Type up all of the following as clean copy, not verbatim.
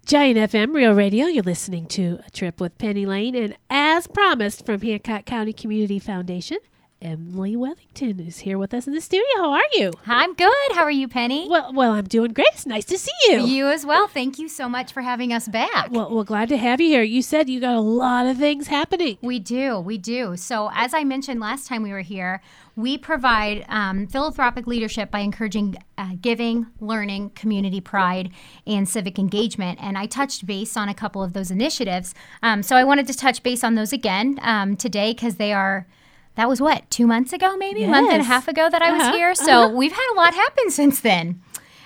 Giant FM Real Radio, you're listening to A Trip with Penny Lane, and as promised from Hancock County Community Foundation, Emily Wellington is here with us in the studio. How are you? I'm good. How are you, Penny? Well, I'm doing great. It's nice to see you. You as well. Thank you so much for having us back. Well, glad to have you here. You said you got a lot of things happening. We do. So as I mentioned last time we were here, we provide philanthropic leadership by encouraging giving, learning, community pride, and civic engagement. And I touched base on a couple of those initiatives. So I wanted to touch base on those again today because that was 2 months ago, maybe? Yes. A month and a half ago that I was here. So we've had a lot happen since then.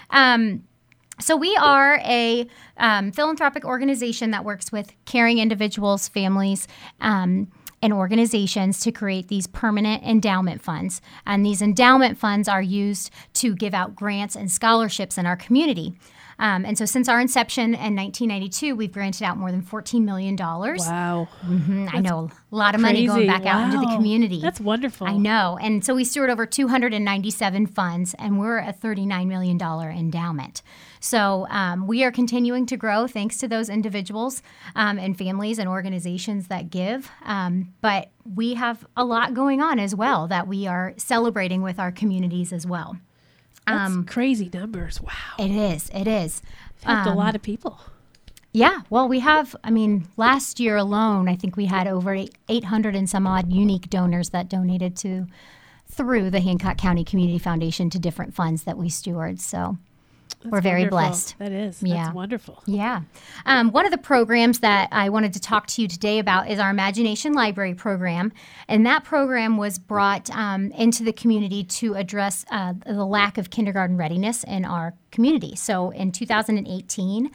So we are a philanthropic organization that works with caring individuals, families, and organizations to create these permanent endowment funds. And these endowment funds are used to give out grants and scholarships in our community. And so since our inception in 1992, we've granted out more than $14 million. Wow. I know. A lot of money going back out into the community. That's wonderful. I know. And so we steward over 297 funds, and we're a $39 million endowment. So we are continuing to grow thanks to those individuals and families and organizations that give. But we have a lot going on as well that we are celebrating with our communities as well. That's crazy numbers. Wow. It is. Helped a lot of people. Yeah. Well, we have, last year alone, I think we had over 800 and some odd unique donors that donated through the Hancock County Community Foundation to different funds that we steward. So we're very blessed. That is. Yeah. That's wonderful. Yeah. One of the programs that I wanted to talk to you today about is our Imagination Library program. And that program was brought into the community to address the lack of kindergarten readiness in our community. So in 2018,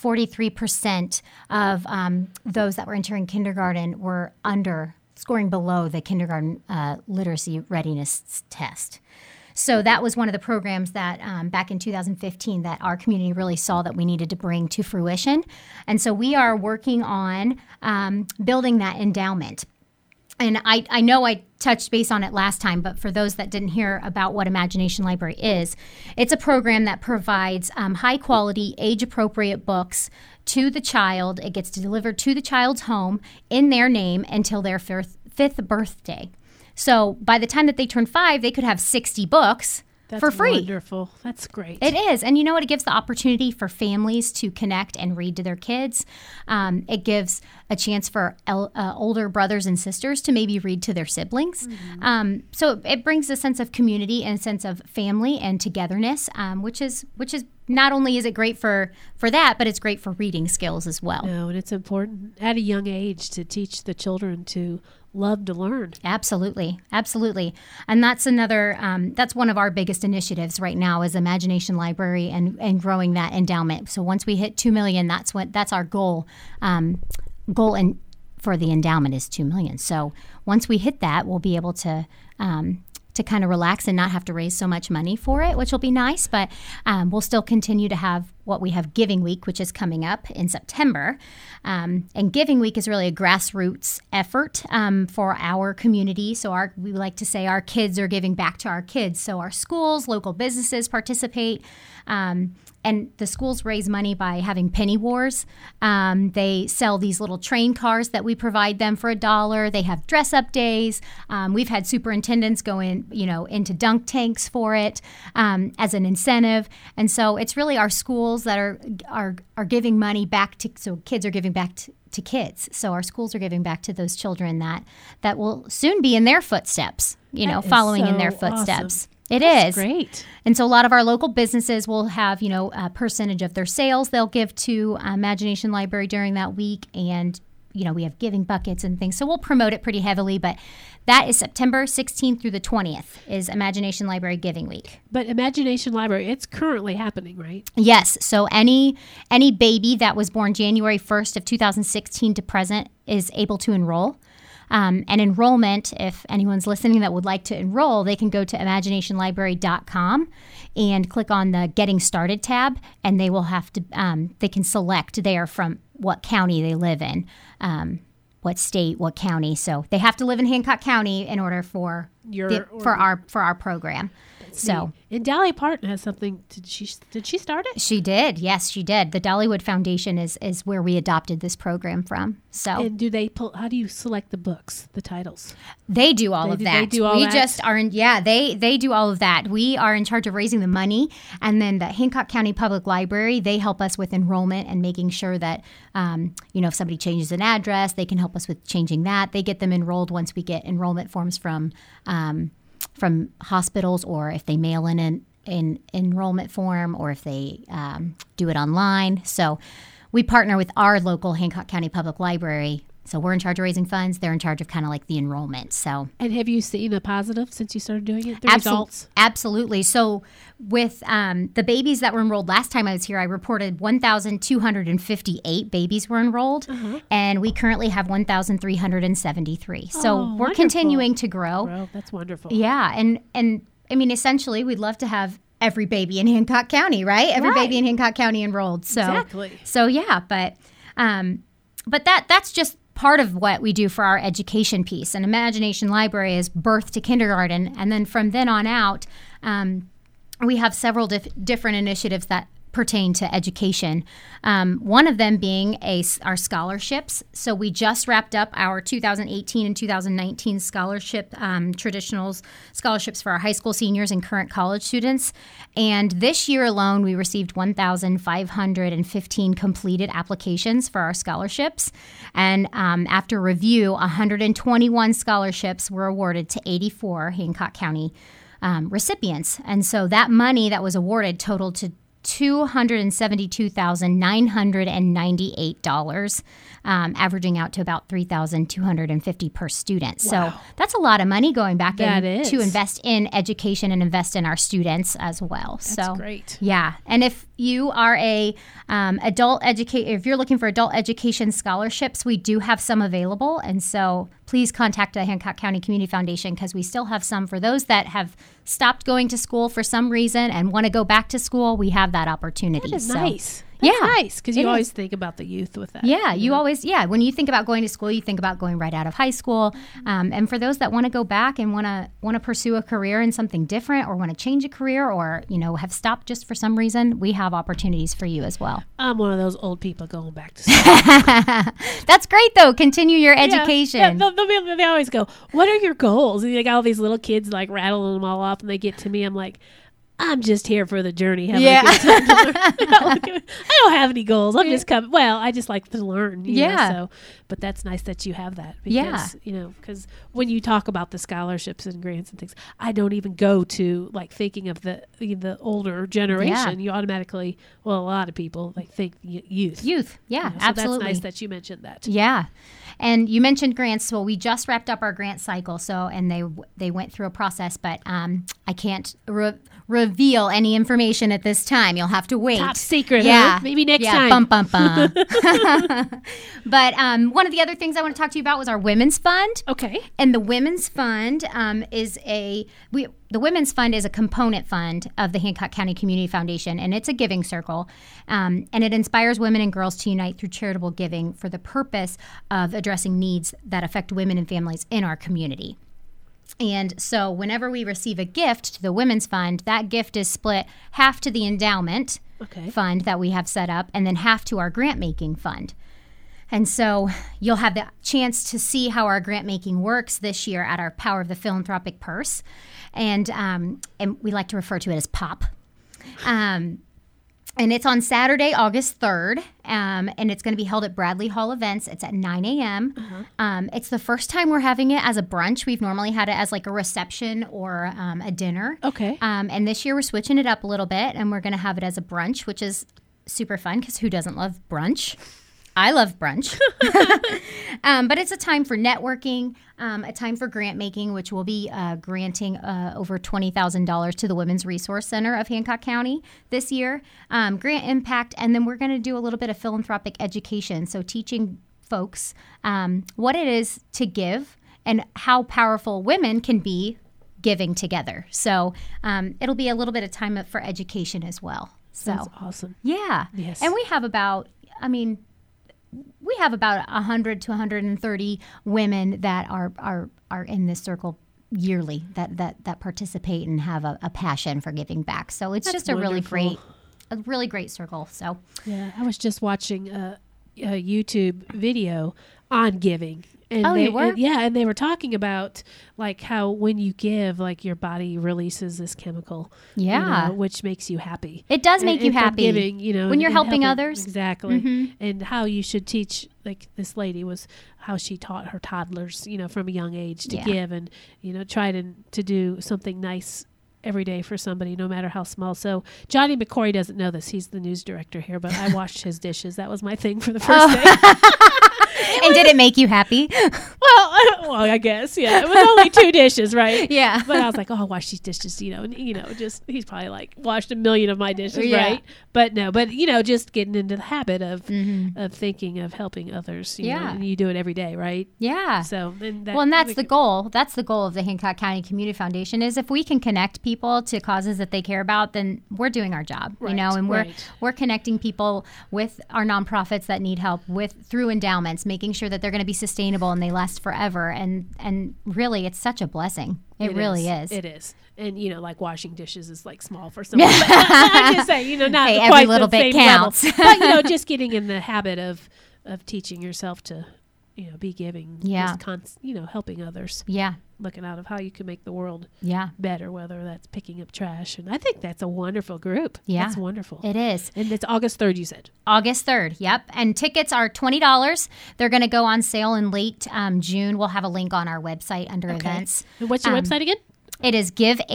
43% of those that were entering kindergarten were scoring below the kindergarten literacy readiness test. So that was one of the programs that back in 2015 that our community really saw that we needed to bring to fruition. And so we are working on building that endowment. And I know I touched base on it last time, but for those that didn't hear about what Imagination Library is, it's a program that provides high-quality, age-appropriate books to the child. It gets delivered to the child's home in their name until their fifth birthday. So by the time that they turn 5, they could have 60 books for free. That's wonderful. That's great. It is. And you know what? It gives the opportunity for families to connect and read to their kids. It gives a chance for older brothers and sisters to maybe read to their siblings. Mm-hmm. So it brings a sense of community and a sense of family and togetherness, which is not only is it great for that, but it's great for reading skills as well. No, and it's important at a young age to teach the children to love to learn. Absolutely. And that's that's one of our biggest initiatives right now is Imagination Library and growing that endowment. So once we hit 2 million, that's our goal. For the endowment is 2 million. So once we hit that, we'll be able to kind of relax and not have to raise so much money for it, which will be nice. But we'll still continue to have what we have Giving Week, which is coming up in September. And Giving Week is really a grassroots effort for our community. So we like to say our kids are giving back to our kids. So our schools, local businesses participate. And the schools raise money by having penny wars. They sell these little train cars that we provide them for $1. They have dress-up days. We've had superintendents go into dunk tanks for it as an incentive. And so it's really our schools that are giving money back so kids are giving back to kids. So our schools are giving back to those children that will soon be in their footsteps, following in their footsteps. Awesome. That's great. And so a lot of our local businesses will have, a percentage of their sales they'll give to Imagination Library during that week. And, we have giving buckets and things. So we'll promote it pretty heavily. But that is September 16th through the 20th is Imagination Library Giving Week. But Imagination Library, it's currently happening, right? Yes. So any baby that was born January 1st of 2016 to present is able to enroll. And enrollment, if anyone's listening that would like to enroll, they can go to imaginationlibrary.com and click on the Getting Started tab, and they will have to, they can select there from what county they live in, what state, what county. So they have to live in Hancock County in order for for our program. So, and Dolly Parton has something. Did she start it? She did. Yes, she did. The Dollywood Foundation is where we adopted this program from. So, and do they pull? How do you select the books, the titles? They do all of that. They do all we that? just are in. Yeah, they do all of that. We are in charge of raising the money, and then the Hancock County Public Library, they help us with enrollment and making sure that if somebody changes an address, they can help us with changing that. They get them enrolled once we get enrollment forms from hospitals, or if they mail in an enrollment form, or if they do it online. So we partner with our local Hancock County Public Library. So we're in charge of raising funds. They're in charge of kind of like the enrollment. So, and have you seen a positive since you started doing it? The results? Absolutely. So with the babies that were enrolled last time I was here, I reported 1,258 babies were enrolled, and we currently have 1,373. So we're wonderful. Continuing to grow. That's wonderful. Yeah, and I mean, essentially, we'd love to have every baby in Hancock County, right? Every baby in Hancock County enrolled. So, exactly. So yeah, but that's just part of what we do for our education piece. An Imagination Library is birth to kindergarten, and then from then on out, we have several different initiatives that pertain to education. One of them being our scholarships. So we just wrapped up our 2018 and 2019 scholarship, traditional scholarships for our high school seniors and current college students. And this year alone, we received 1,515 completed applications for our scholarships. And after review, 121 scholarships were awarded to 84 Hancock County recipients. And so that money that was awarded totaled to $272,998, averaging out to about $3,250 per student. Wow. So that's a lot of money going back in to invest in education and invest in our students as well. That's great. Yeah, and if you are if you're looking for adult education scholarships, we do have some available, and so please contact the Hancock County Community Foundation because we still have some for those that have stopped going to school for some reason and want to go back to school. We have that opportunity. That is nice. That's nice because you always think about the youth with that. Yeah, you always, when you think about going to school, you think about going right out of high school. And for those that want to go back and want to pursue a career in something different, or want to change a career, or have stopped just for some reason, we have opportunities for you as well. I'm one of those old people going back to school. That's great though. Continue your education. Yeah, they always go, "What are your goals?" And you got all these little kids like rattling them all off, and they get to me, I'm like, I'm just here for the journey. Having a good time to learn. I don't have any goals. I'm just coming. Well, I just like to learn. You know, so, but that's nice that you have that. Because, because when you talk about the scholarships and grants and things, I don't even go to like thinking of the older generation. You automatically, a lot of people like think youth. Yeah, so absolutely. That's nice that you mentioned that. Yeah. And you mentioned grants. Well, we just wrapped up our grant cycle. And they went through a process, but I can't reveal any information at this time. You'll have to wait. Top secret. Huh? Maybe next time. Bum. But one of the other things I want to talk to you about was our Women's Fund. Okay. And the Women's Fund the Women's Fund is a component fund of the Hancock County Community Foundation, and it's a giving circle. And it inspires women and girls to unite through charitable giving for the purpose of addressing needs that affect women and families in our community. And so whenever we receive a gift to the Women's Fund, that gift is split half to the endowment fund that we have set up, and then half to our grant-making fund. And so you'll have the chance to see how our grant-making works this year at our Power of the Philanthropic Purse. And we like to refer to it as POP. And it's on Saturday, August 3rd, and it's going to be held at Bradley Hall Events. It's at 9 a.m. It's the first time we're having it as a brunch. We've normally had it as like a reception or a dinner. Okay. And this year we're switching it up a little bit, and we're going to have it as a brunch, which is super fun because who doesn't love brunch? I love brunch. But it's a time for networking, a time for grant making, which will be granting over $20,000 to the Women's Resource Center of Hancock County this year. Grant impact, and then we're going to do a little bit of philanthropic education, so teaching folks what it is to give and how powerful women can be giving together. So it'll be a little bit of time for education as well. So that's awesome. Yeah. Yes. And we have about 100 to 130 women that are in this circle yearly that participate and have a passion for giving back. So it's just a really great circle. So yeah, I was just watching a YouTube video on giving. And you were? And they were talking about like how when you give, like your body releases this chemical, which makes you happy. It does make you happy. Giving, when you're helping others. Exactly. And how you should teach, like this lady was how she taught her toddlers, from a young age to give and, try to do something nice every day for somebody, no matter how small. So Johnny McCory doesn't know this. He's the news director here, but I washed his dishes. That was my thing for the first day. And did it make you happy? Well, I guess, yeah. It was only 2 dishes, right? Yeah. But I was like, I'll wash these dishes, just, he's probably like washed 1 million of my dishes, right? But no, just getting into the habit of thinking of helping others, you know, and you do it every day, right? Yeah. So, and that's the goal. That's the goal of the Hancock County Community Foundation is if we can connect people to causes that they care about, then we're doing our job, and we're connecting people with our nonprofits that need help through endowments, making sure that they're going to be sustainable and they last forever. And really, it's such a blessing. It really is. It is. And, like washing dishes is like small for someone. I just say, not hey, quite every little the bit same counts. Level. But, just getting in the habit of teaching yourself to, be giving. Yeah. Just helping others. Yeah. Looking out of how you can make the world better, whether that's picking up trash. And I think that's a wonderful group. Yeah. That's wonderful. It is. And it's August 3rd, you said? August 3rd, yep. And tickets are $20. They're going to go on sale in late June. We'll have a link on our website under events. And what's your website again? It is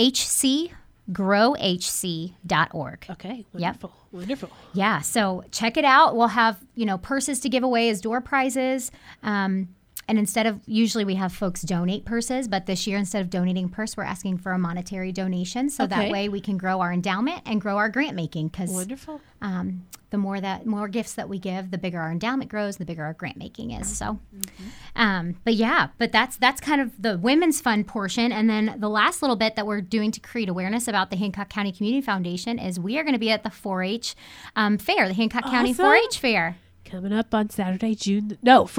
givehcgrowhc.org. Okay, wonderful. Yep. Wonderful. Yeah, so check it out. We'll have, purses to give away as door prizes. And usually we have folks donate purses, but this year instead of donating a purse, we're asking for a monetary donation. So that way we can grow our endowment and grow our grant making. Because wonderful. The more gifts that we give, the bigger our endowment grows, the bigger our grant making is. So, but that's kind of the women's fund portion. And then the last little bit that we're doing to create awareness about the Hancock County Community Foundation is we are going to be at the 4-H fair, the Hancock County 4-H fair. Coming up on Friday, June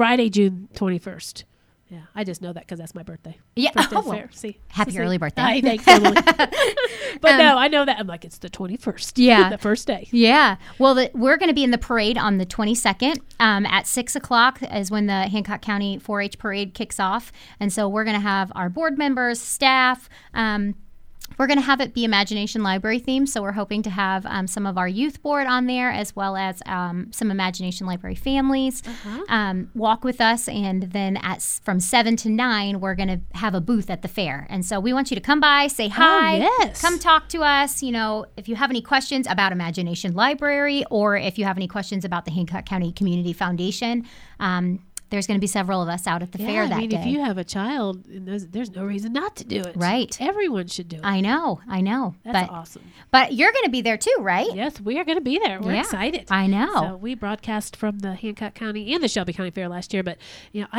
21st. Yeah, I just know that because that's my birthday. Yeah. Fair. See, happy early birthday. Hi, thanks, Emily. But no, I know that. I'm like, it's the 21st. Yeah. The first day. Yeah. Well, we're going to be in the parade on the 22nd. At 6 o'clock is when the Hancock County 4-H parade kicks off. And so we're going to have our board members, staff, we're going to have it be Imagination Library themed, so we're hoping to have some of our youth board on there as well as some Imagination Library families walk with us, and then from 7 to 9, we're going to have a booth at the fair. And so we want you to come by, say hi, come talk to us. If you have any questions about Imagination Library or if you have any questions about the Hancock County Community Foundation, there's going to be several of us out at the fair that day. If you have a child, there's no reason not to do it. Right. Everyone should do it. I know. That's awesome. But you're going to be there too, right? Yes, we are going to be there. We're excited. I know. So we broadcast from the Hancock County and the Shelby County Fair last year, but I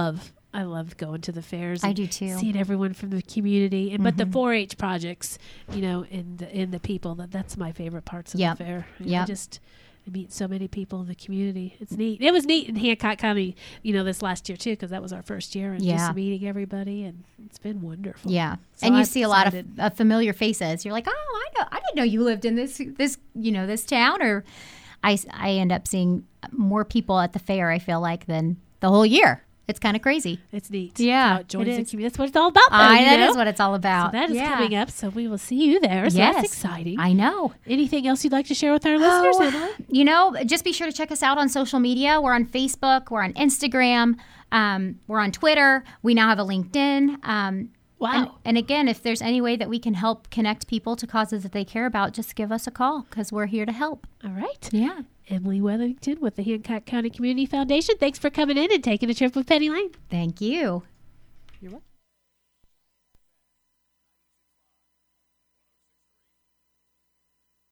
love going to the fairs. I do too. Seeing everyone from the community, but the 4-H projects, and the people. That's my favorite parts of the fair. I meet so many people in the community. It's neat. It was neat in Hancock County, this last year too, because that was our first year, and just meeting everybody, and it's been wonderful. Yeah, so and you see a lot of familiar faces. You're like, oh, I didn't know you lived in this town. Or I end up seeing more people at the fair, I feel like, than the whole year. It's kind of crazy. It's neat. Yeah, it joins the community. That's what it's all about. That is what it's all about. So that is coming up. So we will see you there. So that's exciting. I know. Anything else you'd like to share with our listeners, Emily? Just be sure to check us out on social media. We're on Facebook. We're on Instagram. We're on Twitter. We now have a LinkedIn. Wow. And again, if there's any way that we can help connect people to causes that they care about, just give us a call because we're here to help. All right. Yeah. Emily Weatherington with the Hancock County Community Foundation. Thanks for coming in and taking a trip with Penny Lane. Thank you. You're welcome.